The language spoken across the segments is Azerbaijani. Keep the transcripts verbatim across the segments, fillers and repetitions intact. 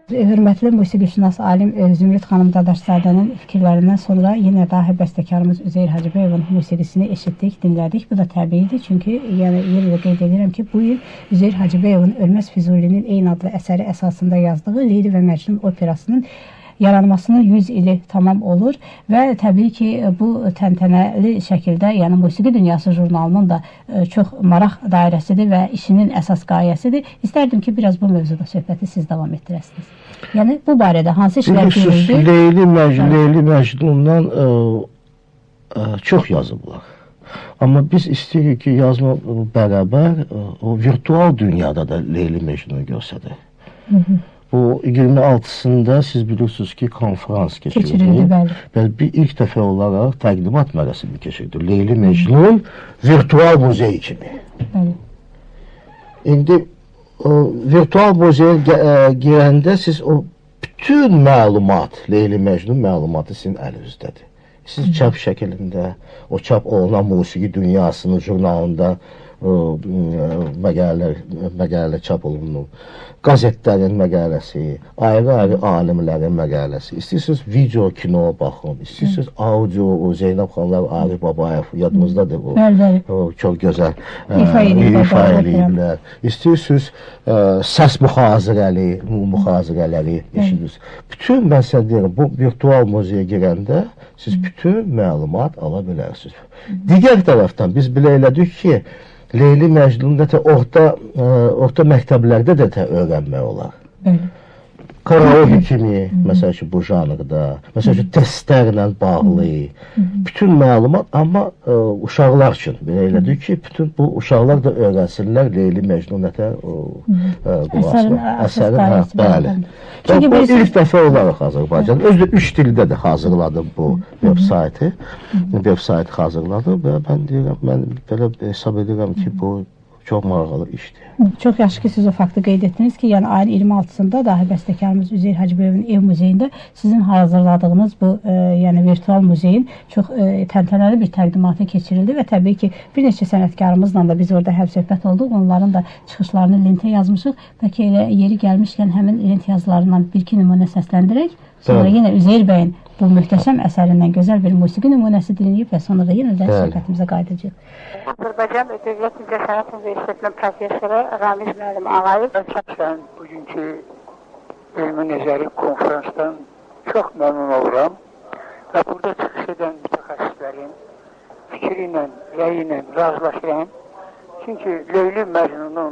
Hörmətli musiqişünas alim Zümrüd xanım Dadaşzadənin fikirlərindən sonra yenə dahi bəstəkarımız Üzeyir Hacıbəyovun musiqisini eşitdik, dinlədik. Bu da təbiidir, çünki yəni yenə də qeyd edirəm ki, bu il Üzeyir Hacıbəyovun Ölməz Füzulinin eyni adlı əsəri əsasında yazdığı Leyli və Məcnun operasının yaranmasının yüz ili tamam olur və təbii ki, bu təntənəli şəkildə, yəni Musiqi Dünyası jurnalının da çox maraq dairəsidir və işinin əsas qayəsidir. İstərdim ki, biraz bu mövzuda söhbəti siz davam etdirəsiniz. Yəni, bu barədə hansı işlər görüldü? Leyli, Məcnun, Leyli Məcnundan ə, ə, çox yazıblar. Amma biz istəyirik ki, yazma bərabər o virtual dünyada da Leyli Məcnunu görsədir. Hı -hı. Bu iyirmi altısında siz bilirsiniz ki, konferans keçirildi. Keçirildi, bəli. Bəli, bir ilk dəfə olaraq təqdimat mərasimi keçirdi. Leyli Mecnun virtual muzey kimi. Bəli. İndi o, virtual muzeyə girəndə siz o bütün məlumat, Leyli Mecnun məlumatı sizin əlinizdədir. Siz çap şəklində, o çap olunan musiqi dünyasının jurnalında məqalələr, məqalə çap olunub. Qazetlərin məqaləsi, ayrı-ayrı alimlərin məqaləsi, istəyirsiniz video, kino baxın, istəyirsiniz audio, o Zeynəb xanlar, Arif Babayev, yadımızdadır o, o çox gözəl ifa eləyiblər. İstəyirsiniz səs müxazirəli, müxazirələri eşidirsiniz. Bütün, mən sizə deyirəm, bu virtual muzeyə girəndə siz bütün məlumat ala bilərsiniz. Digər tərəfdən biz belə elədik ki, Leyli Məcnun'da da orta, orta məktəblərdə də öyrənmək olar. Bəli. Karaoke kimi, məsəl ki, bu janrda, məsəl ki, testlərlə bağlı, bütün məlumat, amma ə, uşaqlar üçün belə elədir ki, bütün bu uşaqlar da öyrənsinlər Leyli Məcnun nətər əsərin, hə, bəli. Bu biz... ilk dəfə olaraq Azərbaycan, özü üç dildə də hazırladım bu veb-saytı, veb-saytı hazırladım və mən deyirəm, mən belə hesab edirəm ki, bu çox maraqlı işdir. Çox yaxşı ki, siz o faktı qeyd etdiniz ki, yəni ayın iyirmi altısında dahi bəstəkarımız Üzeyir Hacıbəyovun ev muzeyində sizin hazırladığınız bu e, yəni virtual muzeyin çox e, təntənəli bir təqdimatı keçirildi və təbii ki, bir neçə sənətkarımızla da biz orada həmsöhbət olduq, onların da çıxışlarını lentə yazmışıq. Bəlkə elə yeri gəlmişkən həmin lent yazılarından bir-iki nümunə səsləndirək, sonra yenə Üzeyir bəyin bu möhtəşəm əsərindən gözəl bir musiqi nümunəsi dinləyib və sonra da yenə də söhbətimizə qayıdacaq. Azərbaycan Dövlət İncəsənət Universitetinin professoru Ramiz müəllim Ağayev. Mən şəxsən bugünkü elmi nəzəri konferansdan çox məmnun oluram və burada çıxış edən mütəxəssislərin fikri ilə, rəyi ilə razılaşıram. Çünki Leyli Məcnunun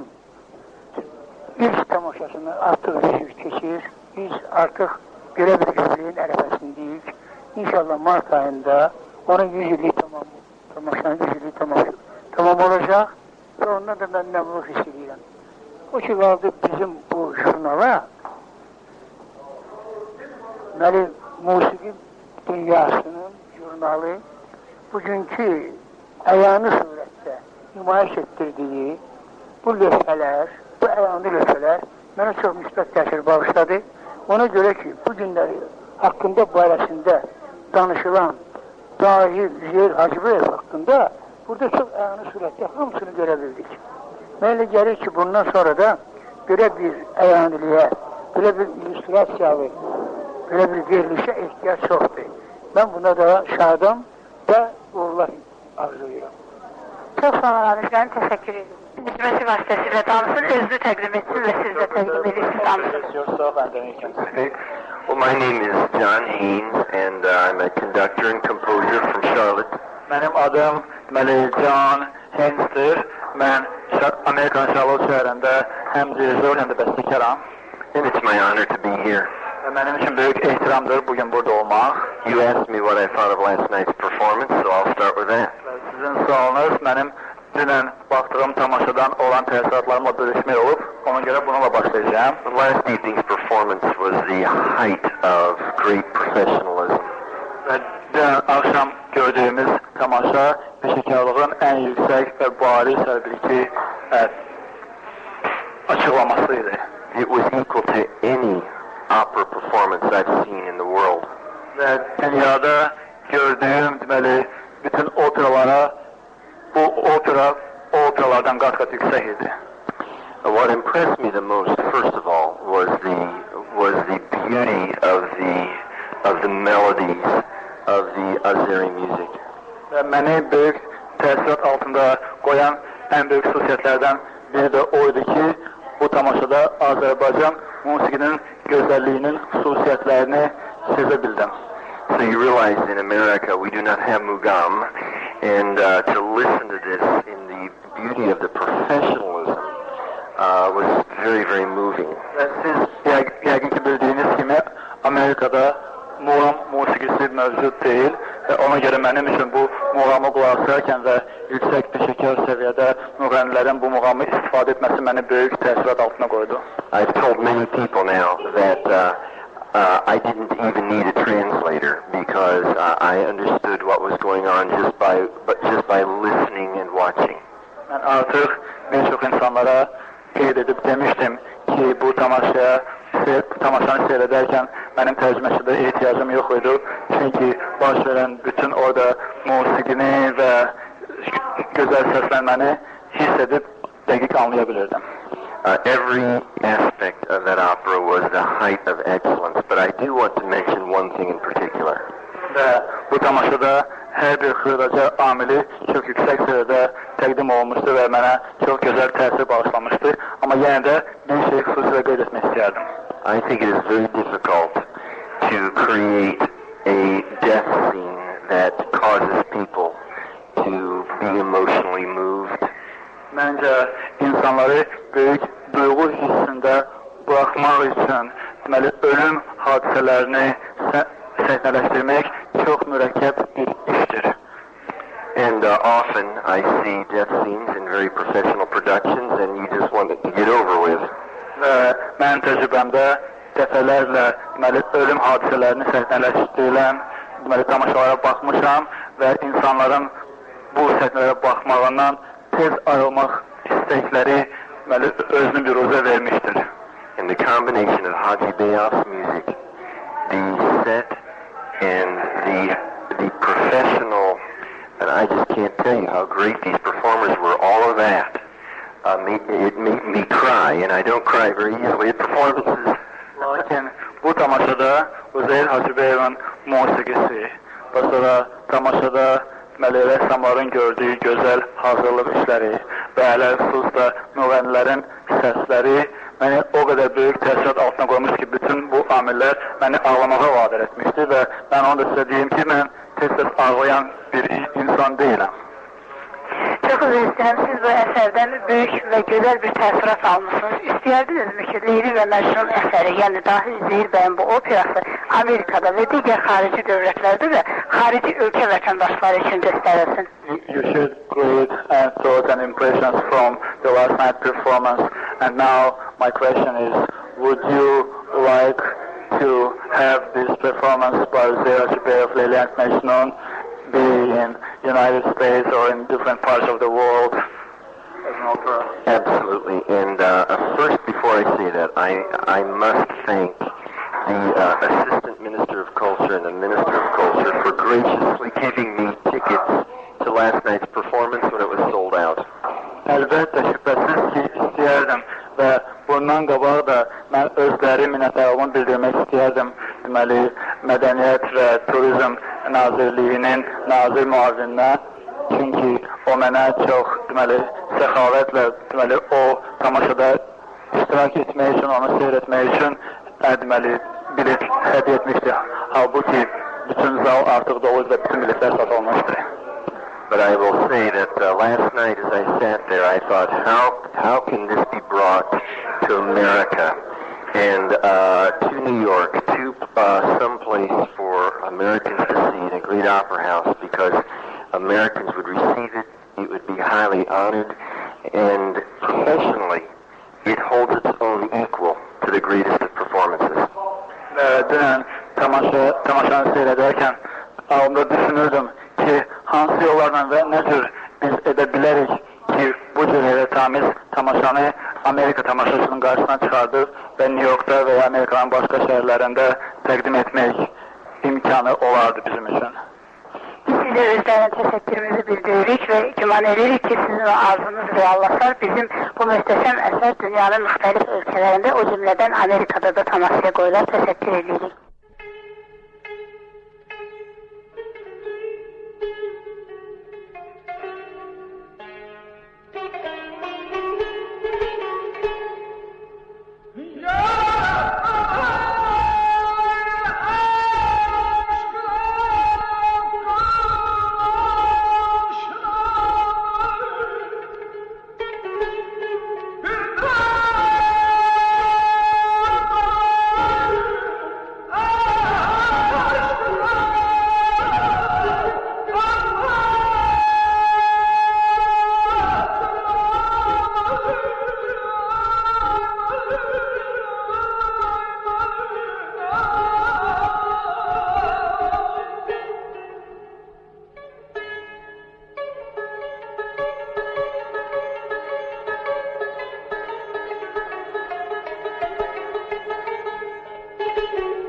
ilk tamaşasını artıq rejim keçir. Biz artıq belə bir yüzlüyün ərəfəsindəyik. İnşallah mart ayında onun yüz illik tamam, tamaşanın yüz illik tamam, tamam olacaq və ondan da mən məmnunluq hiss edirəm. O ki, qaldı bizim bu jurnala, deməli, musiqi dünyasının jurnalı bugünkü əyani surətdə nümayiş etdirdiyi bu lövhələr, bu əyani lövhələr mənə çox müsbət təsir bağışladı. Ona görə ki, bu günləri haqqında barəsində danışılan dahi Üzeyir Hacıbəyev haqqında burada çox əyani surətdə hamısını görə bildik. Mən elə gəlir ki, bundan sonra da belə bir əyaniliyə, belə bir illüstrasiyalı, belə bir verilişə ehtiyac çoxdur. Mən buna da şadam və uğurlar arzulayıram. Çox sağ olun, Ramiz, təşəkkür ederim. Hizməti vasitəsilə danışın, özünü təqdim etsin və siz də təqdim edirsiniz, danışın. Well, my name is John Haynes, and uh, I'm a conductor and composer from Charlotte. Mənim adım deməli John Haynes'dir. Mən Amerikan Charlotte şəhərində həm rejissor, həm də bəstəkaram. And it's my honor to be here. Və mənim üçün böyük ehtiramdır bugün burada olmaq. You asked me what I thought of last night's performance, so I'll start with that. Və sizin sualınız mənim dünən baxdığım tamaşadan olan təəssüratlarımla bölüşmək olub. Ona görə bununla başlayacağım. Last evening's performance was the height of great professionalism. Və dünən axşam gördüyümüz tamaşa peşəkarlığın ən yüksək və bariz təbii açıqlamasıydı. It was equal to any opera performance I've seen in the world. Və dünyada gördüyüm deməli bütün operalara bu opera operalardan qat-qat yüksək idi. What impressed me the most, first of all, was the was the məni böyük təsirat altında qoyan ən böyük xüsusiyyətlərdən biri də oydu ki, bu tamaşada Azərbaycan musiqinin gözəlliyinin xüsusiyyətlərini sezə bildim. So you realize in America we do not have Mugam, and uh, to listen to this in the beauty of the professionalism uh, was very, very moving. Və siz yəqin ki bildiyiniz kimi Amerikada muğam musiqisi mövcud deyil və ona görə mənim üçün bu muğamı qulaq asarkən və yüksək peşəkar səviyyədə müğənnilərin bu muğamı istifadə etməsi məni böyük təsirat altına qoydu. I've told many people now that uh, uh, I didn't even need a translator because uh, I understood what was going on just by but just by listening and watching. Mən artıq bir çox insanlara qeyd edib demişdim ki, bu tamaşaya tamaşanı seyrederken benim tercümeçide ihtiyacım yok idi. Çünkü baş veren bütün orada musiqini ve güzel seslenmeni hissedip dakik anlayabilirdim. Uh, every aspect of that opera was the height of excellence, but I do want to mention one thing in particular. Ve bu tamaşada her bir xırdaca amili çok yüksek seviyede təqdim olmuştu ve bana çok güzel təsir bağışlamıştı. Ama yine de bir şey xüsusilə qeyd etmək istəyərdim. I think it is very difficult to create a death scene that causes people to be emotionally moved. Bence insanları büyük duygu hissinde bırakmak için deməli, ölüm hadiselerini səhnələşdirmək çok mürekkep bir iştir. And uh, often I see death scenes in very professional productions and you just want it to get over with. Və mənim təcrübəmdə dəfələrlə deməli, ölüm hadisələrini səhnələşdirilən deməli, tamaşalara baxmışam və insanların bu səhnələrə baxmağından tez ayrılmaq istəkləri deməli, özünü bir uzə vermişdir. And the combination of Haji Beyaf's music, the set, and the the professional, and I just can't tell you how great these performers were, all of that. Uh, made, it made me cry, and I don't cry very easily at performances. Lakin bu tamaşada Üzeyir Hacıbeyev'in musiqisi, və sonra tamaşada deməli, rəssamların gördüyü gözəl hazırlıq işləri və hələ xüsus da müğənnilərin səsləri məni o qədər böyük təsirat altına qoymuş ki, bütün bu amillər məni ağlamağa vadar etmişdi və mən onu da sizə deyim ki, mən tez-tez ağlayan bir insan deyiləm. Çok üzr istəyirəm, siz bu əsərdən böyük və gözəl bir təəssürat almışsınız. İstəyərdinizmi ki, Leyli və Məcnun əsəri, yəni dahi Üzeyir bəyin bu operası Amerikada və digər xarici dövlətlərdə və xarici ölkə vətəndaşları üçün göstərilsin? You should create uh, thoughts and impressions from the last night performance. And now my question is, would you like to have this performance by Üzeyir Hacıbeyev, Leyli and Mecnun be in United States or in different parts of the world as an opera? Absolutely. And uh, first, before I say that, I I must thank the uh, Assistant Minister of Culture and the Minister of Culture for graciously giving me tickets to last night's performance when it was sold out. Əlbəttə, şübhəsiz ki, istəyərdim və bundan qabaq da mən özləri minnətdarlığımı bildirmək istəyərdim. Deməli, Mədəniyyət və Turizm Nazirliyinin nazir müavininə, çünki o mənə çox deməli, səxavətlə deməli, o tamaşada iştirak etmək üçün, onu seyr etmək üçün deməli, bilet hədiyyə etmişdi. Halbuki bütün zal artıq doluydu və bütün biletlər satılmışdı. But I will say that uh, last night as I sat there, I thought, how how can this be brought to America and uh, to New York, to uh, someplace for Americans to see in a great opera house, because Americans would receive it, it would be highly honored, and professionally, it holds its own equal to the greatest of performances. Dünən tamaşa, tamaşanı seyrederken ağımda düşünürdüm ki hansı yollarla və nə cür biz edə bilərik ki bu cür heyrətamiz tamaşanı Amerika tamaşaçının qarşısına çıxardır və New York'da və ya Amerikanın başqa şəhərlərində təqdim etmək imkanı olardı bizim üçün. Biz sizə özlərine təşəkkürümüzü bildiririk və güman edirik ki sizin o arzunuz reallaşar. Bizim bu möhtəşəm əsər dünyanın müxtəlif ölkələrində, o cümlədən Amerikada da tamaşaya qoyular. Təşəkkür edirik. Thank you.